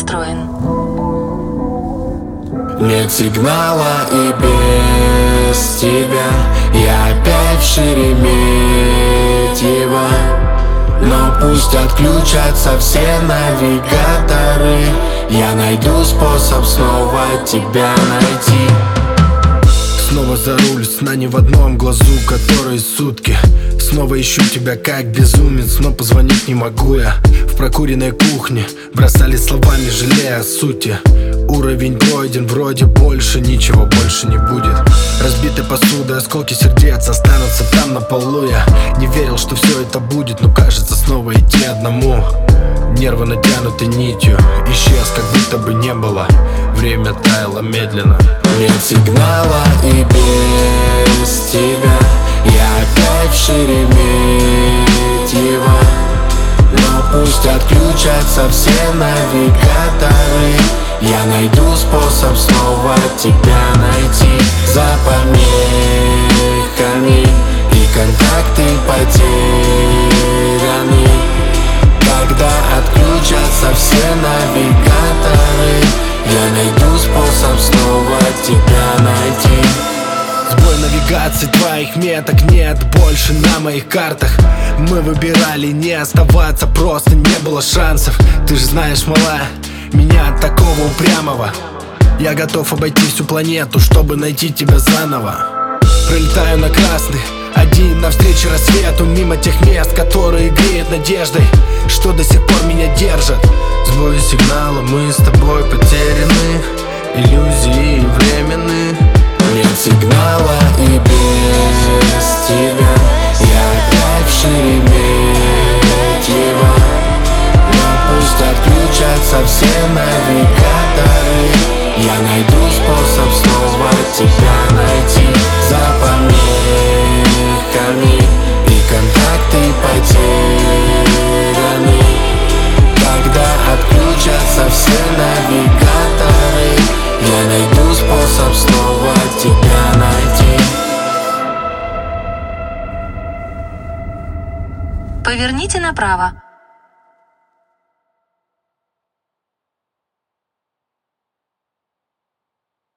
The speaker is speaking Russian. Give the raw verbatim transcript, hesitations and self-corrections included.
настроен. Нет сигнала, и без тебя я опять в Шереметьево. Но пусть отключатся все навигаторы, я найду способ снова тебя найти. Снова за руль, сна не в одном глазу, которые сутки. Снова ищу тебя как безумец, но позвонить не могу я. В прокуренной кухне бросали словами, жалея о сути. Уровень пройден, вроде больше ничего больше не будет. Разбитой посуды, осколки сердец останутся там на полу. Я не верил, что все это будет, но кажется снова идти одному. Нервы натянуты нитью, исчез, как будто бы не было. Время таяло медленно. Нет сигнала, и без тебя я опять в Шереметьево. Но пусть отключатся все навигаторы, я найду способ снова тебя найти. За помехами и контакты потеряны. Когда отключатся все навигаторы, я найду способ снова тебя найти. Сбой навигации, твоих меток нет больше на моих картах. Мы выбирали не оставаться, просто не было шансов. Ты же знаешь, малая, меня такого упрямого. Я готов обойти всю планету, чтобы найти тебя заново. Пролетаю на красный, один навстречу рассвету, мимо тех мест, которые греют надеждой, что до сих пор меня держат. Сбой сигнала, мы с тобой потеряны, иллюзии временны. Нет сигнала, и без тебя я опять в Шереметьево. Но пусть отключатся все навигаторы, я найду способ снова тебя найти. За помехами и контакты потеряны. Когда отключатся все навигаторы, я найду способ снова тебя найти. Поверните направо.